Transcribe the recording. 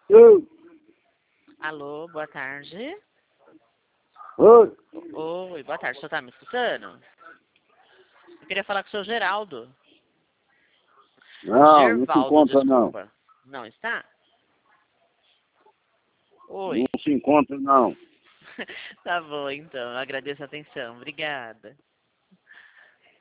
Oi, Alô, boa tarde. oi. Oi, boa tarde. O senhor tá me escutando? Eu queria falar com o senhor Geraldo. Não se Gervaldo, encontra não. desculpa. Não está? Não Oi. se encontra não. Tá bom, então. Eu agradeço a atenção. Obrigada.